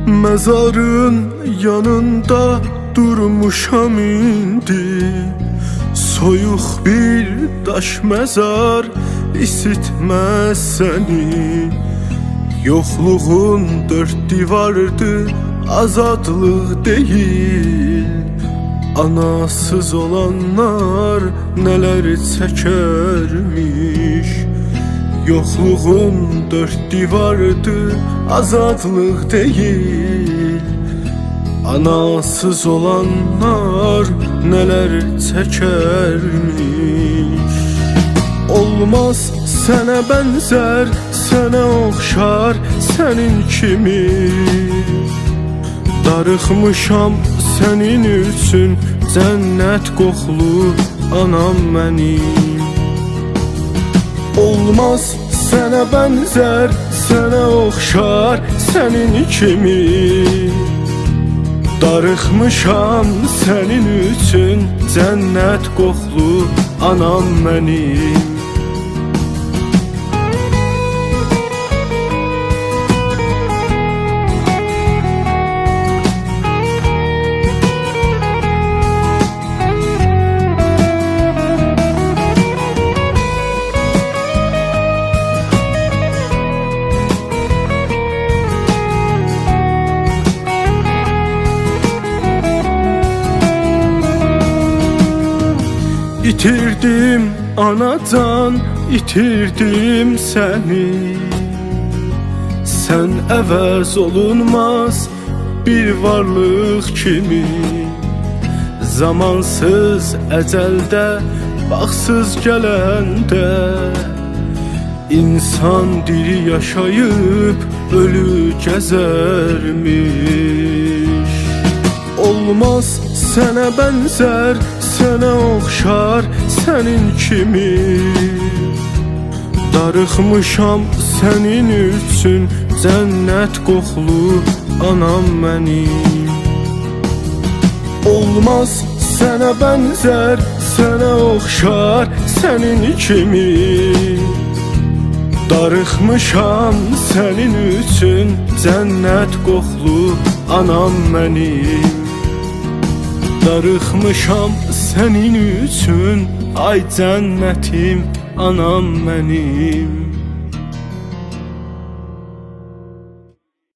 Məzarın yanında durmuşam indi. Soyuq bir daş məzar isitməz səni. Yoxluğun dörd divardır, azadlıq deyil. Anasız olanlar nələr çəkərmiş. Yoxluğun dörd divardır, azadlıq deyil. Anasız olanlar nələr çəkərmiş. Olmaz sənə bənzər, sənə oxşar, sənin kimi. Darıxmışam sənin üçün, cənnət qoxulu anam mənim. Olmaz sənə bənzər, sənə oxşar, sənin kimi. Darıxmışam sənin üçün, cənnət qoxulu anam mənim. İtirdim anacan, itirdim səni. Sən əvəz olunmaz bir varlıq kimi. Zamansız əcəldə, baxsız gələndə, İnsan diri yaşayıb ölü gəzərmiş. Olmaz sənə bənzər, sənə oxşar, sənin kimi. Darıxmışam sənin üçün, cənnət qoxulu anam mənim. Olmaz sənə bənzər, sənə oxşar, sənin kimi. Darıxmışam sənin üçün, cənnət qoxulu anam mənim. Darıxmışam sənin üçün, ay cənnətim anam mənim.